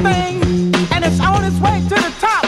thing, and it's on its way to the top.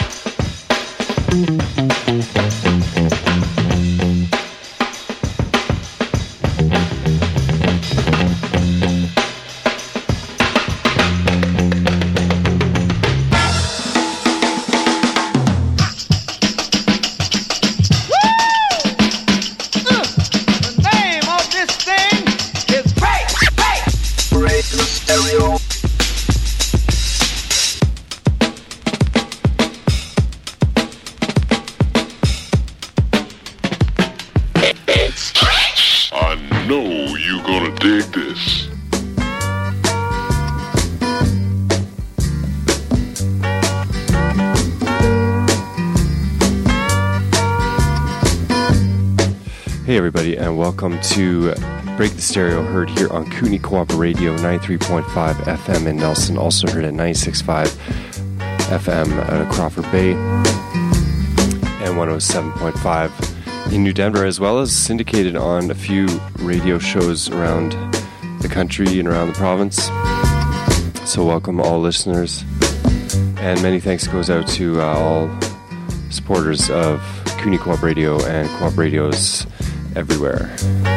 Hey everybody, and welcome to Break the Stereo, heard here on Kootenai Co-op Radio, 93.5 FM in Nelson, also heard at 96.5 FM out of Crawford Bay, and 107.5 in New Denver, as well as syndicated on a few radio shows around the country and around the province. So welcome all listeners, and many thanks goes out to all supporters of Kootenai Co-op Radio and Co-op Radios everywhere.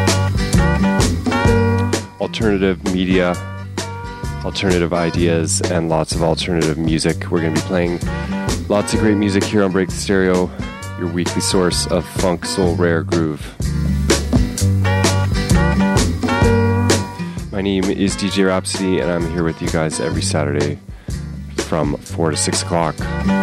Alternative media, alternative ideas, and lots of alternative music. We're going to be playing lots of great music here on Break the Stereo, your weekly source of funk, soul, rare groove. My name is DJ Rhapsody, and I'm here with you guys every Saturday from 4 to 6 o'clock.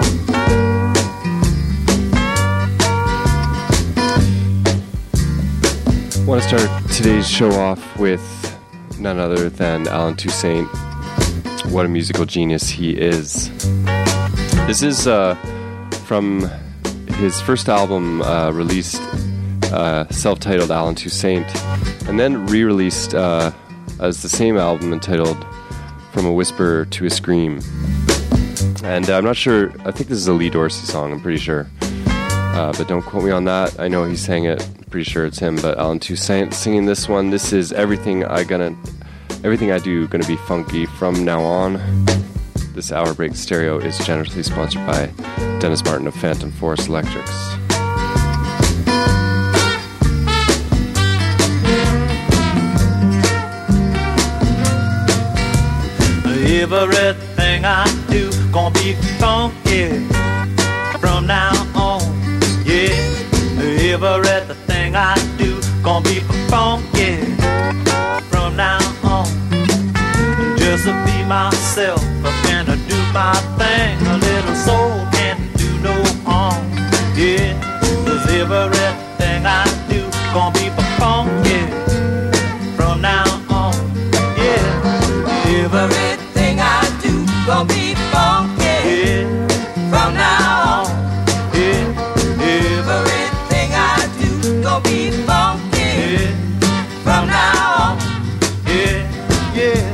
I want to start today's show off with none other than Allen Toussaint. What a musical genius he is. This is from his first album, released self-titled Allen Toussaint, and then re-released as the same album entitled From a Whisper to a Scream. And I'm not sure, I think this is a Lee Dorsey song, I'm pretty sure. But don't quote me on that. I know he sang it. Pretty sure it's him, but Allen Toussaint singing this one. This is Everything I Do gonna be funky from now on. This hour Break Stereo is generously sponsored by Dennis Martin of Phantom Force Electrics. Everything I do gonna be funky from now on. Yeah. Everything I do gonna be funky from now on. Just to be myself and to do my thing. A little soul can't do no harm. Yeah, 'cause everything I do gonna be funky from now on. Yeah, everything I do gonna be funky from now on. Yeah, everything I do gonna be funky from now on. Yeah, yeah.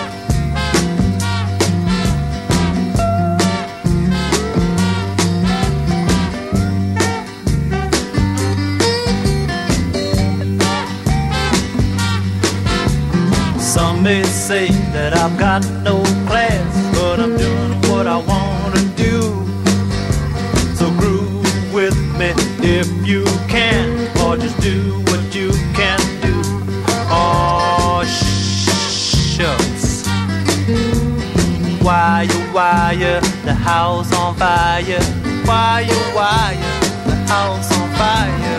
Some may say that I've got no class, but I'm doing what I wanna do. So groove with me if you can, or just do what you can do. Oh, shucks. Wire, the house on fire. Wire, the house on fire.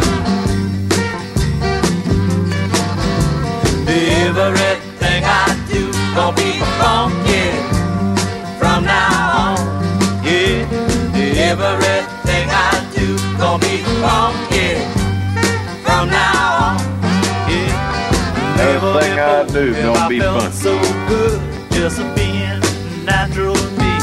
Everything I do gonna be funky from now on. Yeah, everything I do gonna be funky from now on. Yeah, everything I do gonna be funky. So good, just being natural to me.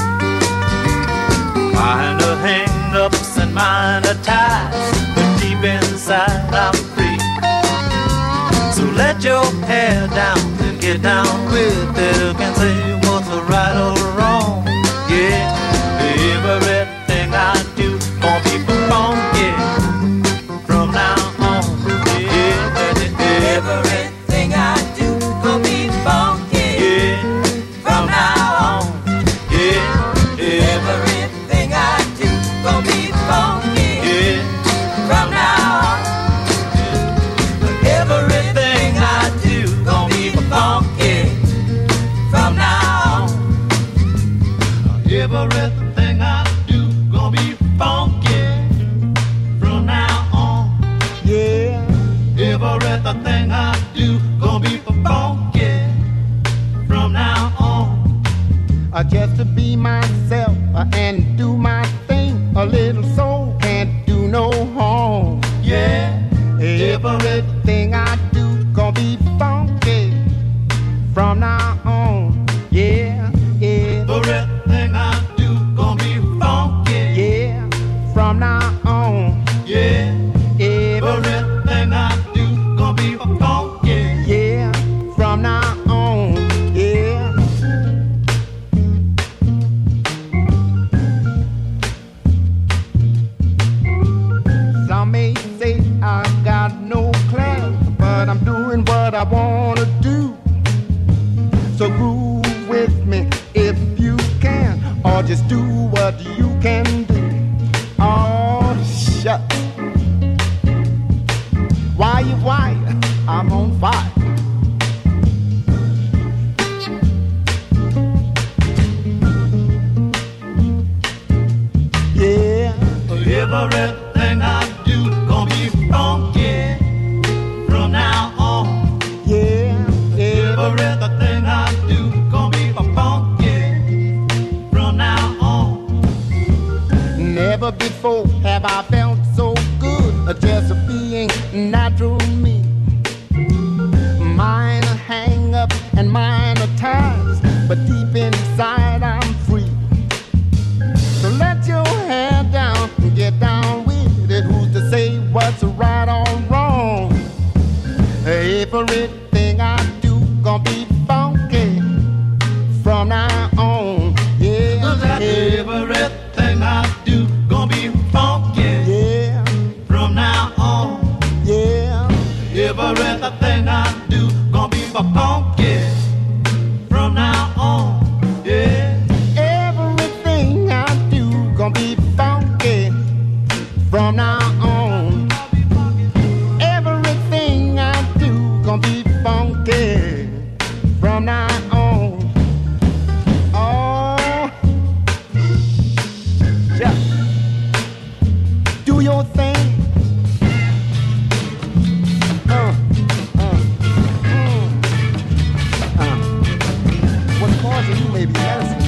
Minor hang-ups and minor ties, but deep inside I'm free. So let your hair down and get down with it. You can say what's right or wrong. Yeah, everything I do gonna be funky from now on. Yeah, everything I do gonna be funky from now on. Yeah, Everything I do gonna be funky from now on. Yeah. Everything I do gonna be funky from now on. Just to be myself and do my thing. A little soul can't do no harm. Yeah. Everything I do gonna be funky from now on. Yeah, yeah. Everything I do gonna be funky. Yeah, from now on. Yeah. Everything I do gonna be funky. Yeah, from now on. Yeah. Some may say I got no class, but I'm doing what I wanna do. So groove with me if you can, or just do what you can do. Oh, shucks. Why? I'm on fire. Yeah. Everything I do gonna be funky from now on. Yeah. Everything I do gonna be funky from now on. Never before have I felt so good, just being natural me. Mine a hang up and mine a ties, but deep inside I'm free. So let your hair down and get down with it. Who's to say what's right or wrong? Everything I do gonna be funky from now on. Yeah. Everything I do gonna be funky Yeah. from now on. Yeah. Everything I do gonna be funky from now on. Yeah. Everything I do gonna be funky from now on. Everything I do gonna be funky from now on. Oh, yeah. Do your thing. What's causing you may be medicine.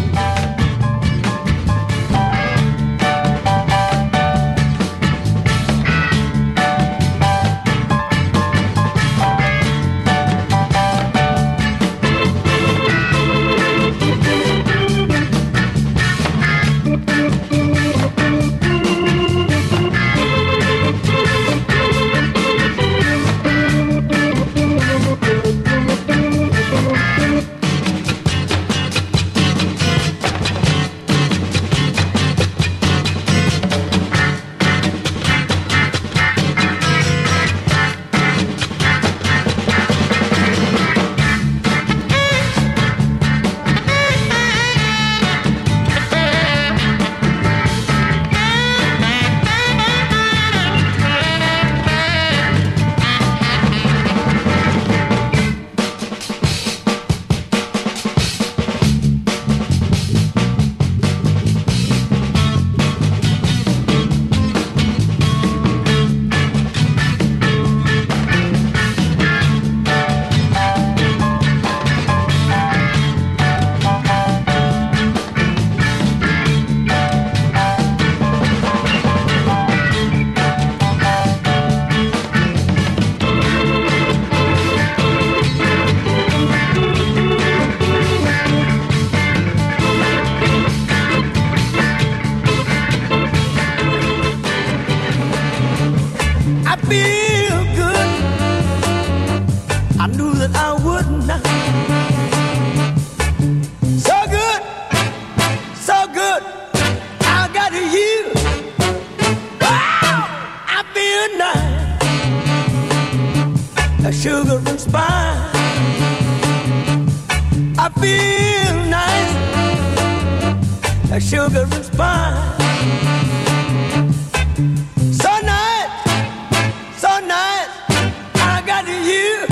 Sugar and spice. I feel nice, like sugar and spice. So nice, so nice. I got you.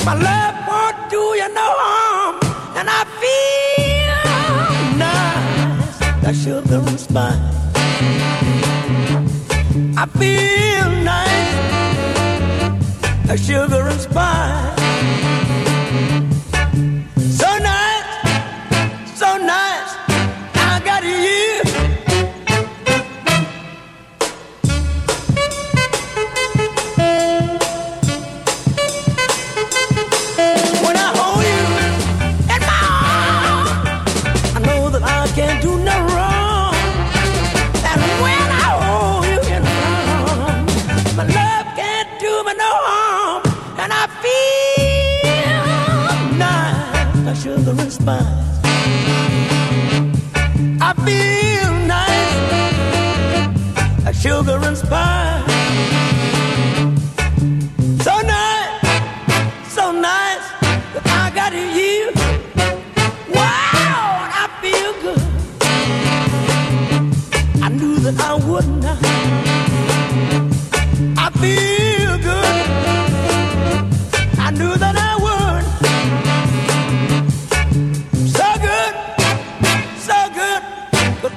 My love won't do you no harm, and I feel nice, like sugar and spice. I feel nice, like sugar and spice. So nice, so nice, I got you. When I hold you in my arms, I know that I can't do no wrong. And when I hold you in my arms, my love can't do me no harm. And I feel nice, like sugar and spice. I feel nice, like sugar and spice. So nice, so nice, that I got you. Wow, I feel good. I knew that I would not. I feel good. I knew that I would. So good, but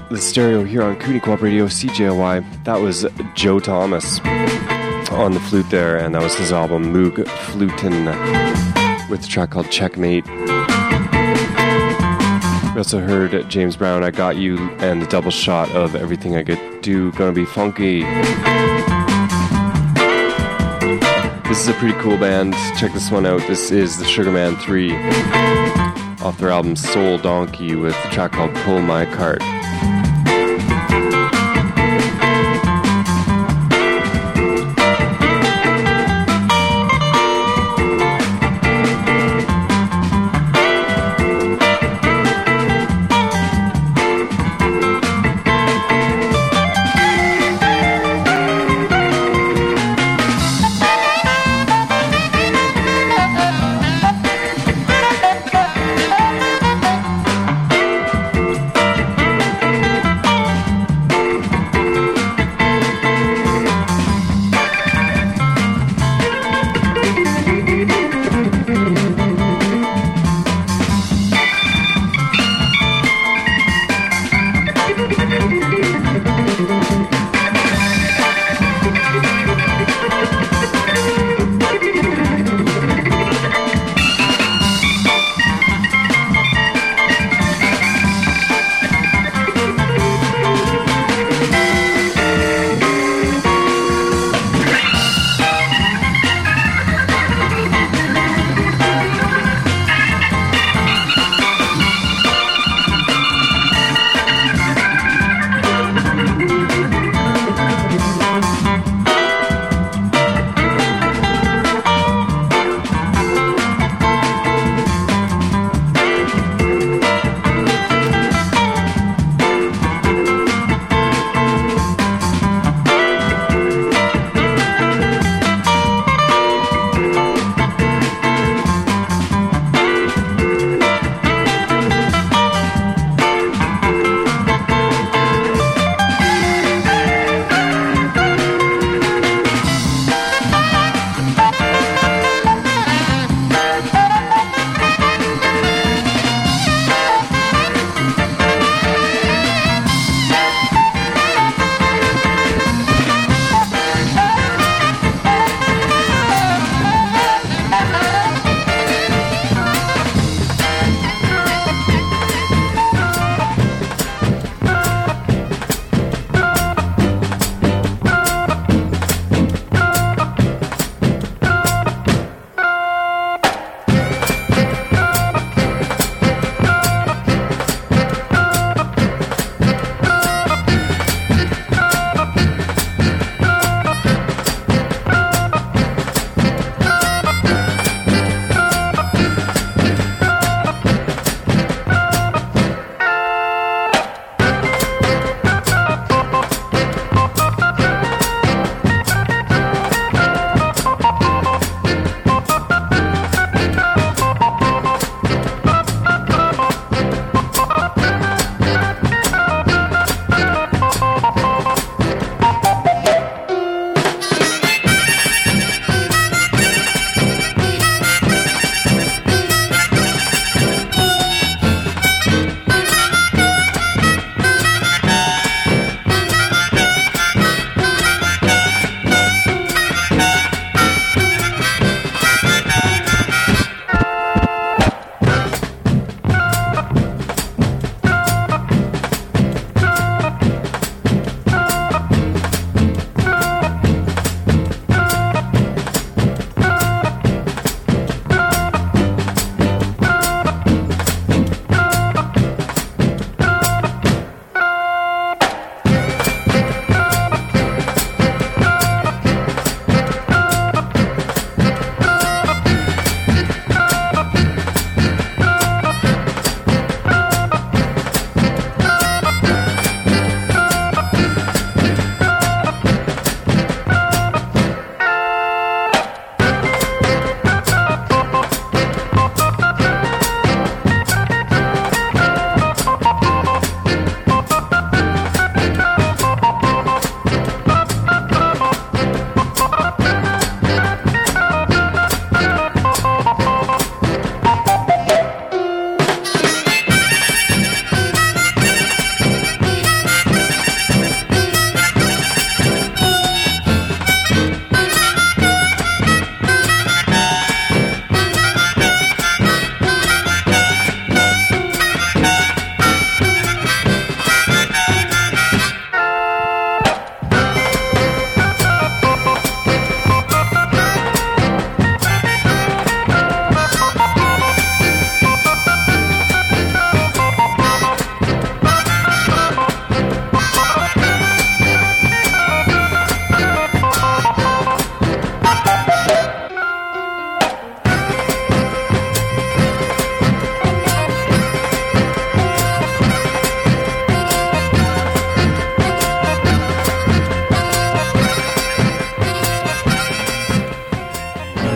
the stereo here on Cooney Co-op Radio, CJOY. That was Joe Thomas on the flute there, and that was his album Moog Flutin' with a track called Checkmate. We also heard James Brown, I Got You, and the double shot of Everything I Could Do, Gonna Be Funky. This is a pretty cool band. Check this one out. This is the Sugarman 3 off their album Soul Donkey with a track called Pull My Cart.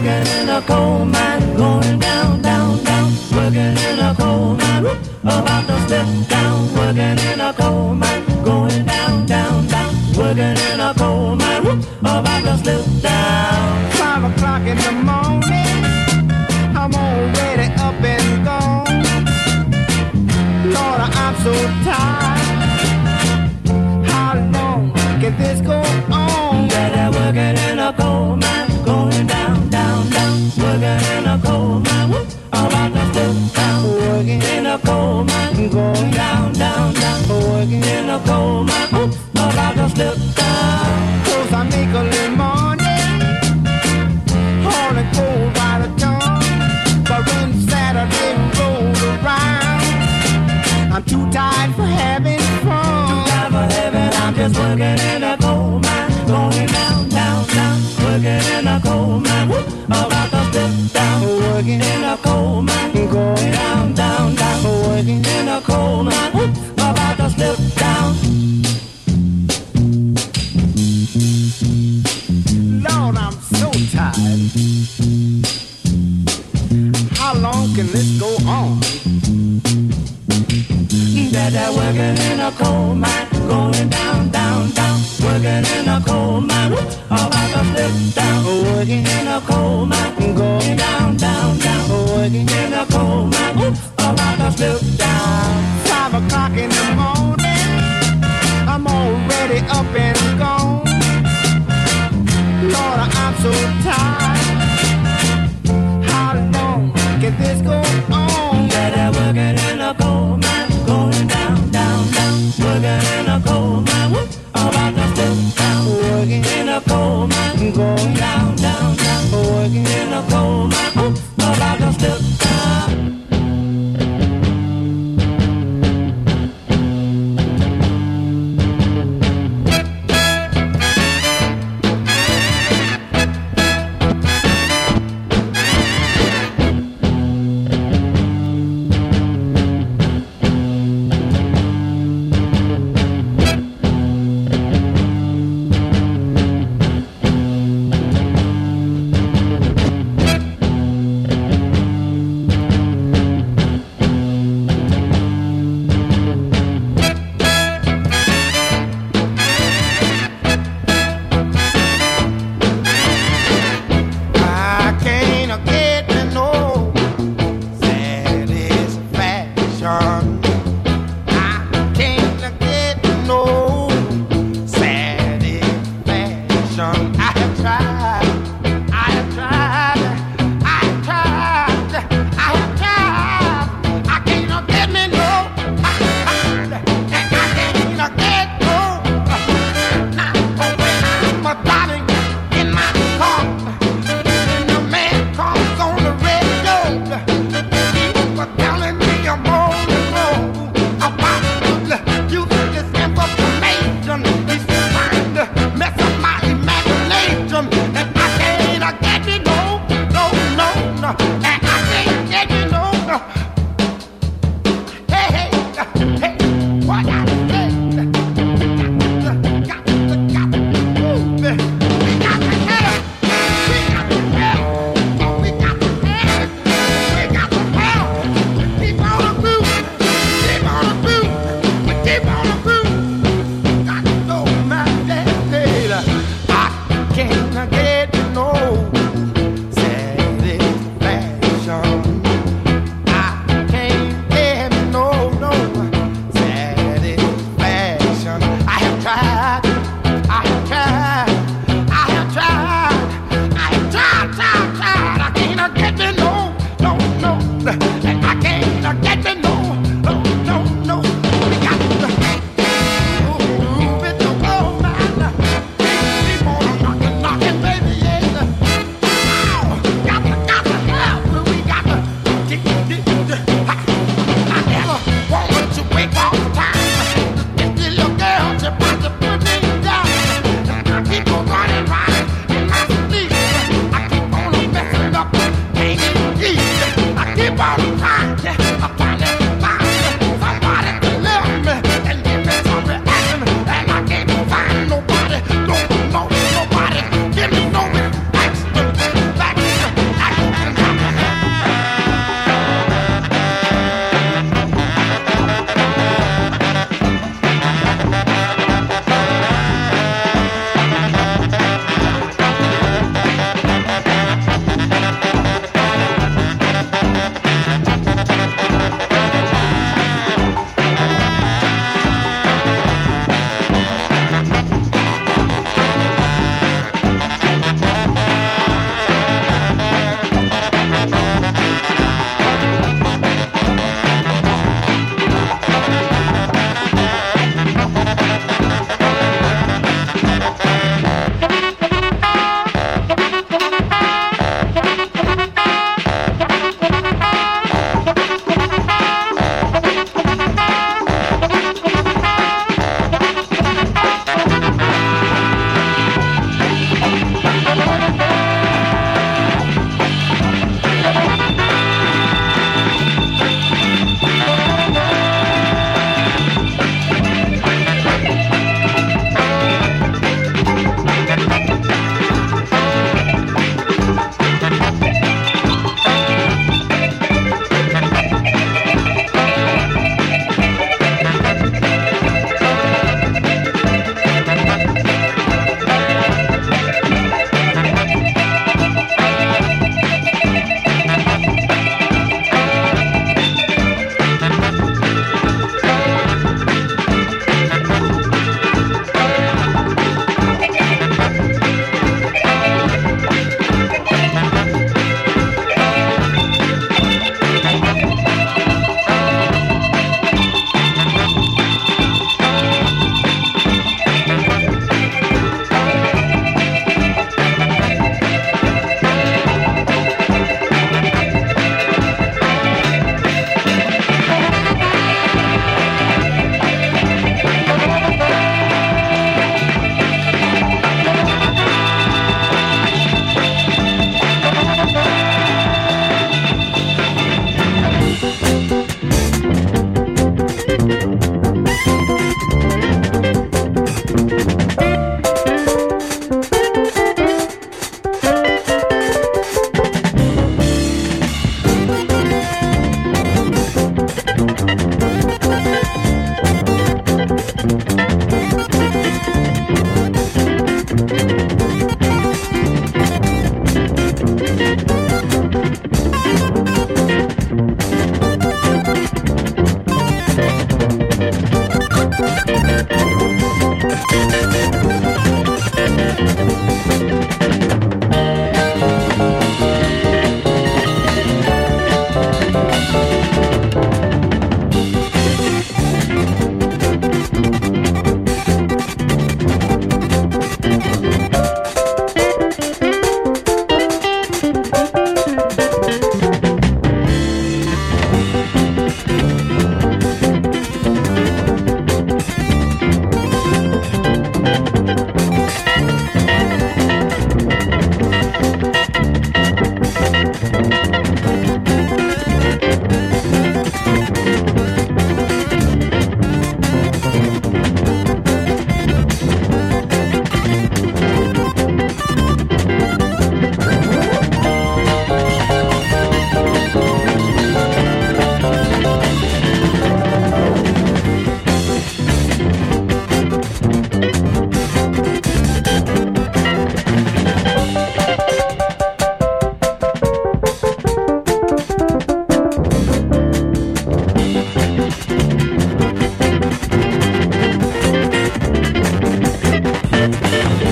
working in a coal mine, going down, down, down. Working in a coal mine, about to slip down. Working in a coal mine, going down, down, down. Working in a coal mine, about to slip down. 5 o'clock in the morning, I'm already up and gone. Lord, I'm so tired. How long can this go on? Better working in a coal mine, going down, down, down. Working in a coal mine, about to slip down. Working In a coal mine, going down, down, down. working In a coal mine, about to slip down. 'cause I make a little money, hauling coal by the ton. But when Saturday rolls around, I'm too tired for having fun. Time for heaven, I'm just working in a coal mine, going down, down, down. Working in a coal mine, about to slip down. Working In a coal mine, going down, down, down. working In a coal mine, about to slip down. Lord, I'm so tired. How long can this go on? Better working in a coal mine, going down, down, down. Working in a coal mine, about to slip down. Working In a coal mine, going down, down, down. working In a coal mine, about to slip down. 5 o'clock in the morning, I'm already up and gone. Lord, I'm so tired. How long can this go on? Better working in a coal mine, going down, down, down. Working in a coal mine, about to slip down. Working In a coal mine, going down, down, down. working In a coal mine, about to slip down.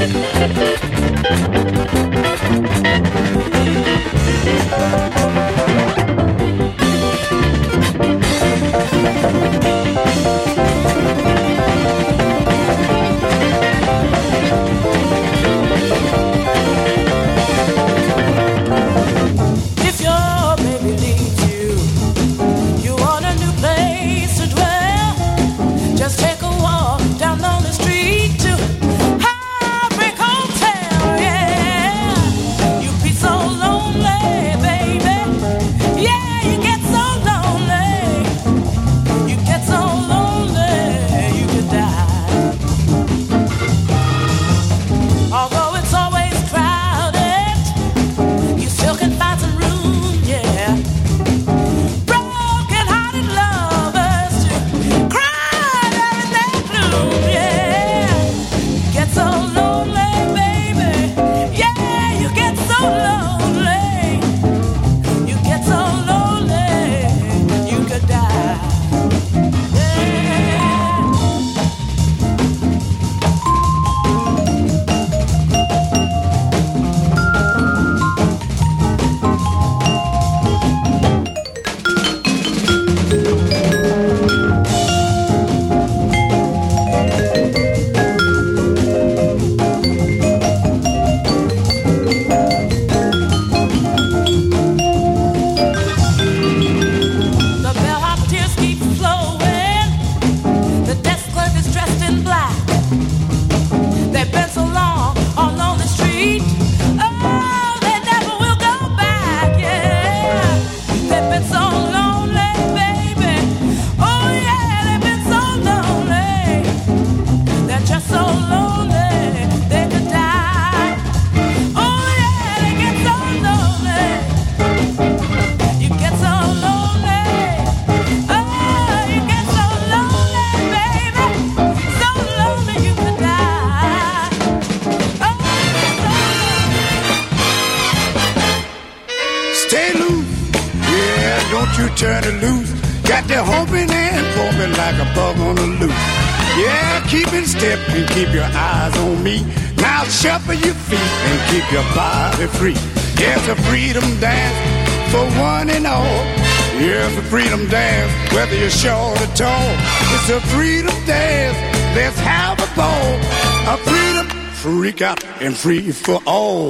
turn it loose. Got you humping and bumping like a bug on the loose. Yeah, keep in step and keep your eyes on me. Now shuffle your feet and keep your body free. Yeah, it's a freedom dance for one and all. Yeah, it's a freedom dance, whether you're short or tall. It's a freedom dance, let's have a ball. A freedom freak out and free for all.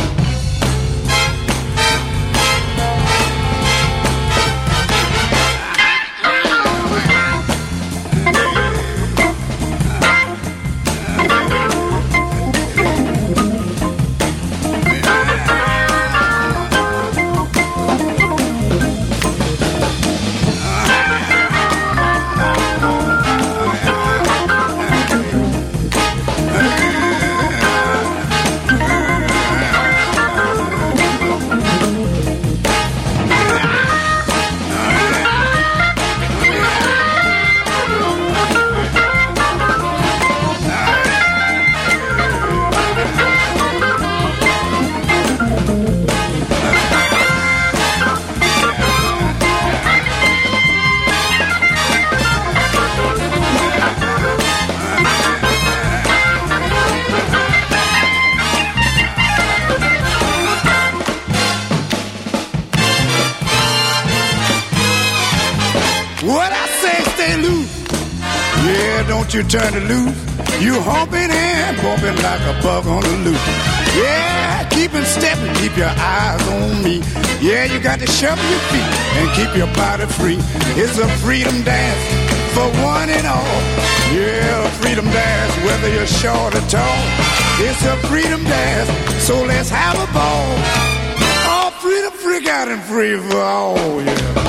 You turn it loose, you humping and bumping like a bug on the loose. Yeah, keep in step and keep your eyes on me. Yeah, you got to shuffle your feet and keep your body free. It's a freedom dance for one and all. Yeah, a freedom dance, whether you're short or tall. It's a freedom dance, so let's have a ball. All freedom, freak out and free for all, yeah.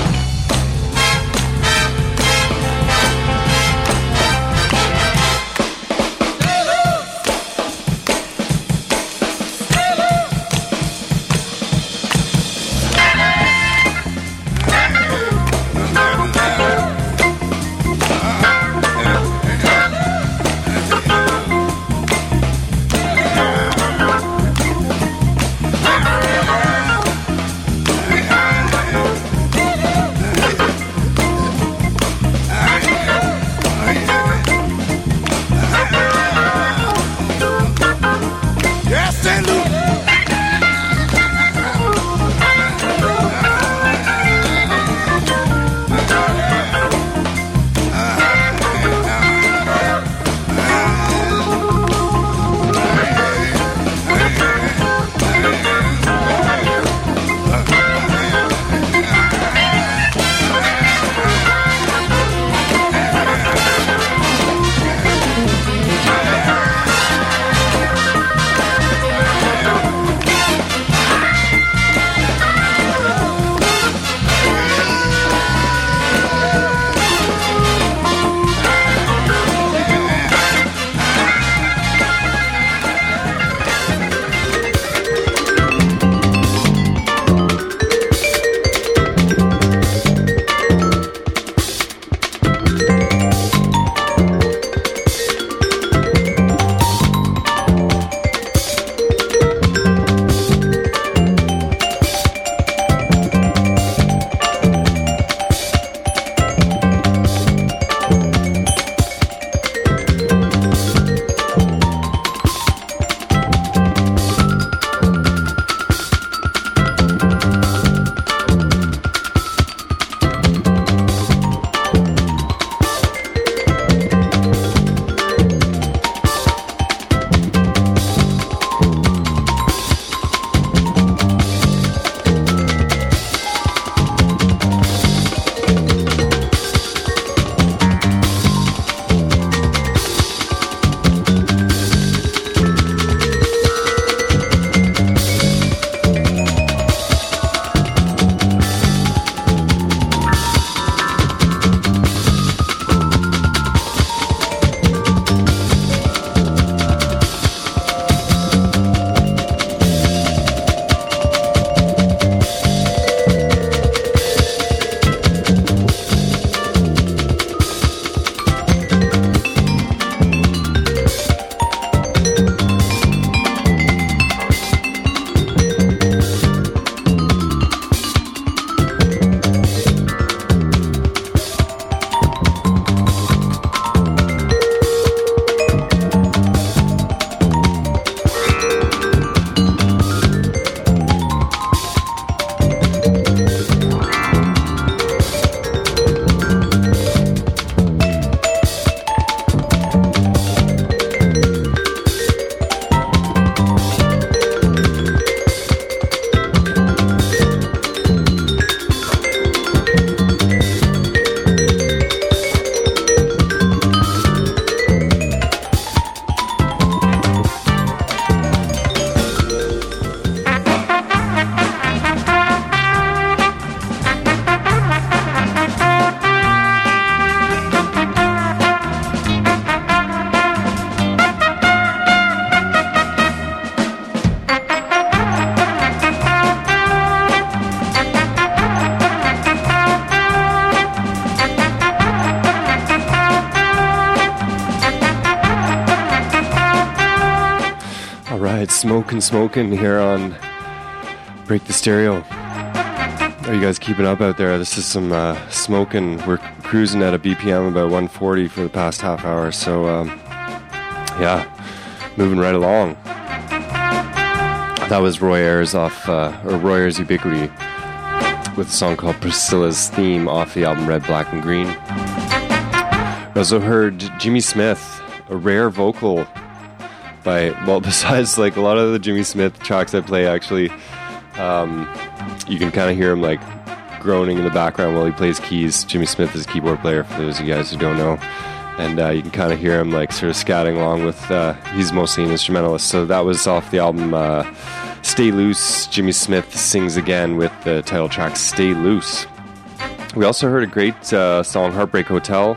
All right, smoking here on Break the Stereo. Are you guys keeping up out there? This is some smoking. We're cruising at a BPM about 140 for the past half hour, so yeah, moving right along. That was Roy Ayers Roy Ayers Ubiquity with a song called Priscilla's Theme off the album Red, Black and Green. We also heard Jimmy Smith, a rare vocal besides like a lot of the Jimmy Smith tracks I play, actually, you can kind of hear him like groaning in the background while he plays keys. Jimmy Smith is a keyboard player, for those of you guys who don't know, and you can kind of hear him like sort of scatting along with, he's mostly an instrumentalist. So that was off the album Stay Loose. Jimmy Smith sings again with the title track Stay Loose. We also heard a great song, Heartbreak Hotel,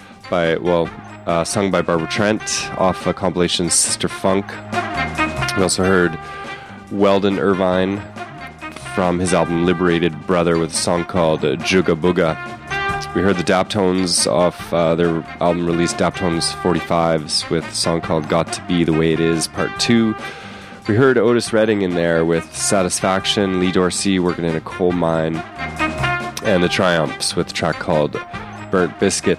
sung by Barbara Trent off a compilation Sister Funk. We also heard Weldon Irvine from his album Liberated Brother with a song called Juga Booga. We heard the Daptones off their album released Daptones 45s with a song called Got to Be the Way It Is Part 2. We heard Otis Redding in there with Satisfaction, Lee Dorsey working in a coal mine, and the Triumphs with a track called Burnt Biscuit.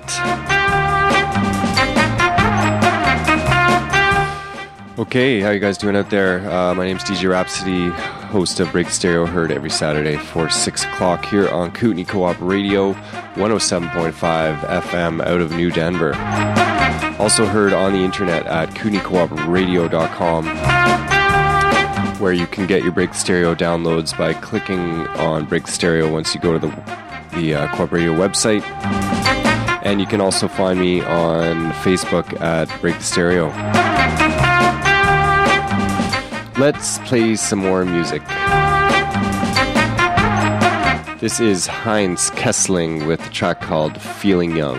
Okay, how you guys doing out there? My name's DJ Rhapsody, host of Break the Stereo, heard every Saturday for 6 o'clock here on Kootenai Co-op Radio, 107.5 FM out of New Denver. Also heard on the internet at kootenaicoopradio.com, where you can get your Break the Stereo downloads by clicking on Break the Stereo once you go to the Co-op Radio website. And you can also find me on Facebook at Break the Stereo. Let's play some more music. This is Heinz Kessling with a track called Feeling Young.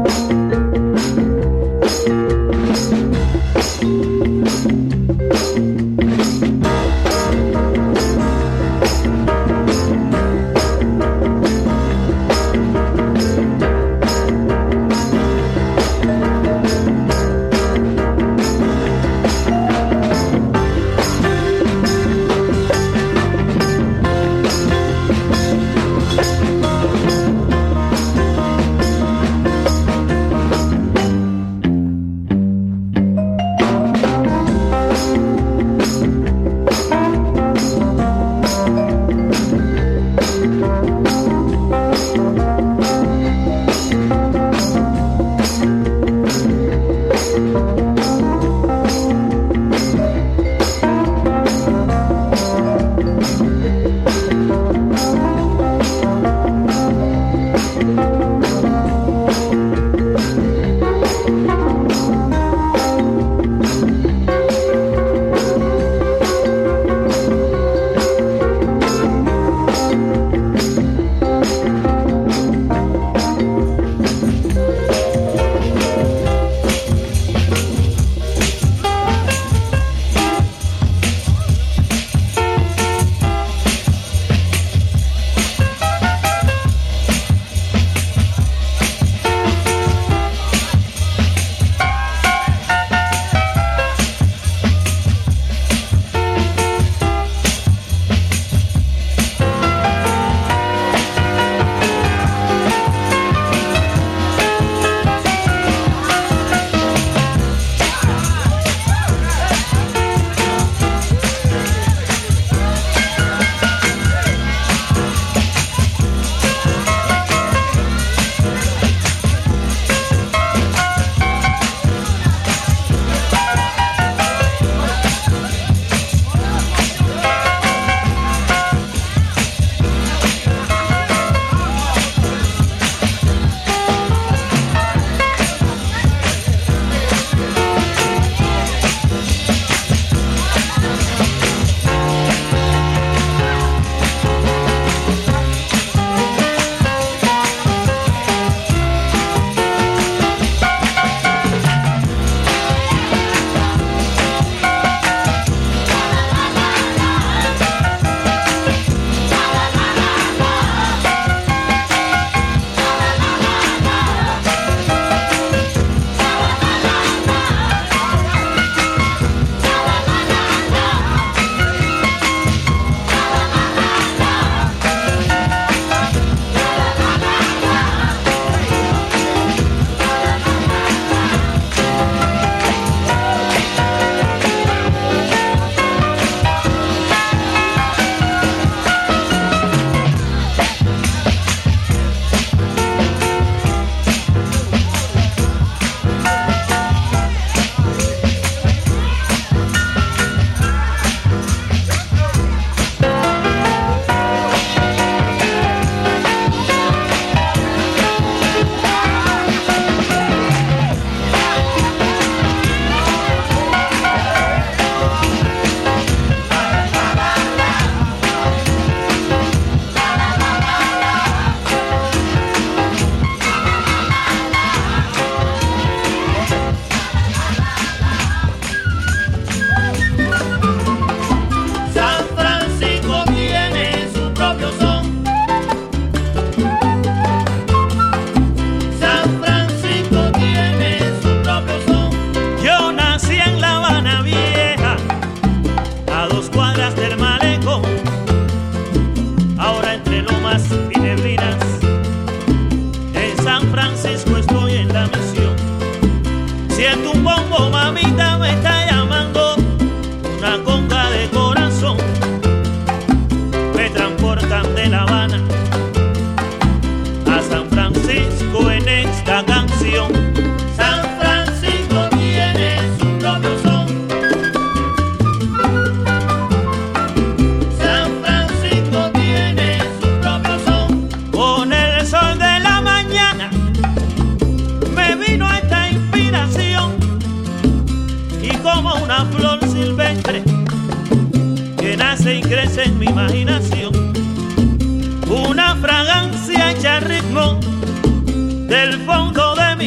crece y crece en mi imaginación, una fragancia hecha ritmo del fondo de mi corazón.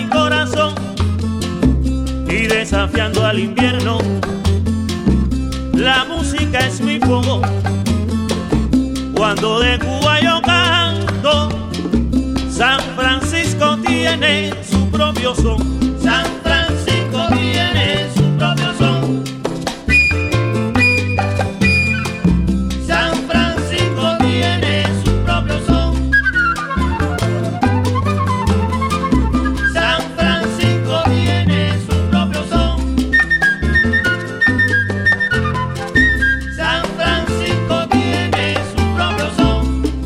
corazón y desafiando al invierno. La música es mi fuego. Cuando de Cuba yo canto, San Francisco tiene su propio son. San Francisco tiene su propio son. San Francisco tiene su propio son. San Francisco tiene su propio son. San Francisco tiene su propio son.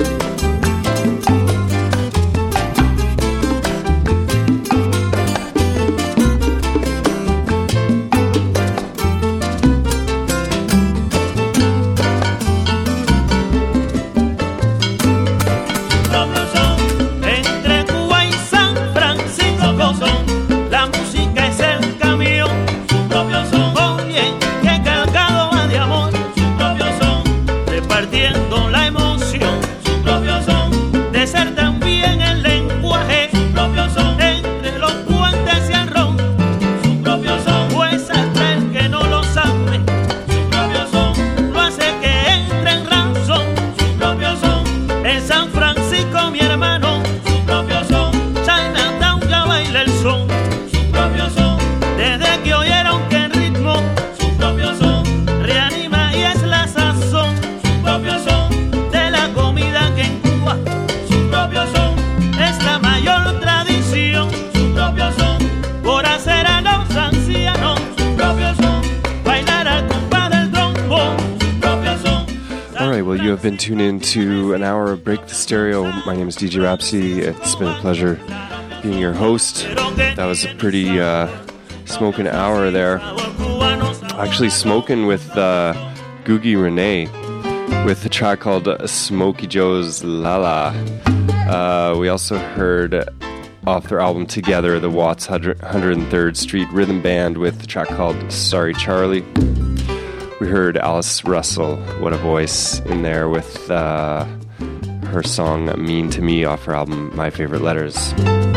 You have been tuned in to an hour of Break the Stereo. My name is DJ Rapsy. It's been a pleasure being your host. That was a pretty smoking hour there. Actually smoking with Googie Renee with a track called Smokey Joe's Lala. We also heard off their album Together, the Watts 103rd Street Rhythm Band with the track called Sorry Charlie. We heard Alice Russell, what a voice, in there with her song Mean to Me off her album My Favorite Letters.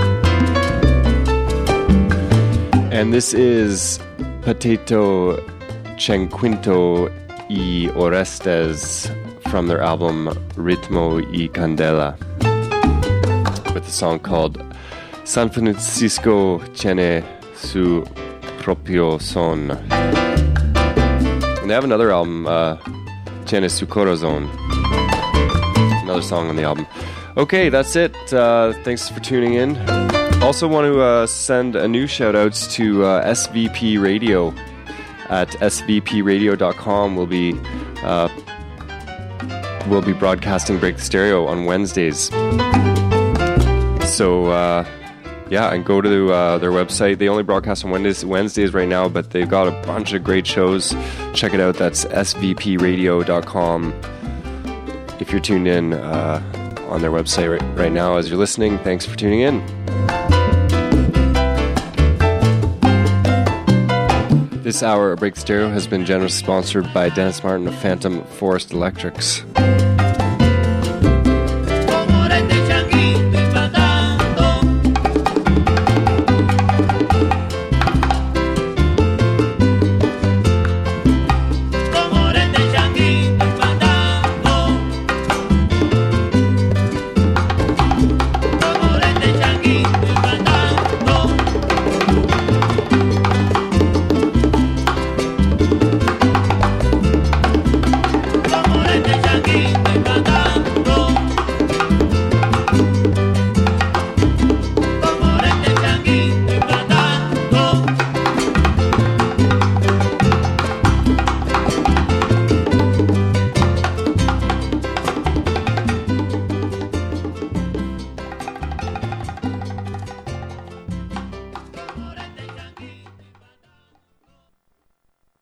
And this is Potato Cinquento y Orestes from their album Ritmo y Candela with a song called San Francisco tiene su propio son. And they have another album, Tiene su corazón. Another song on the album. Okay, that's it. Thanks for tuning in. Also want to send a new shout-outs to SVP Radio at svpradio.com. We'll be broadcasting Break the Stereo on Wednesdays. So, yeah, and go to their website. They only broadcast on Wednesdays right now, but they've got a bunch of great shows. Check it out. That's svpradio.com. If you're tuned in on their website right now as you're listening, thanks for tuning in. This hour of Break the Stereo has been generously sponsored by Dennis Martin of Phantom Forest Electrics.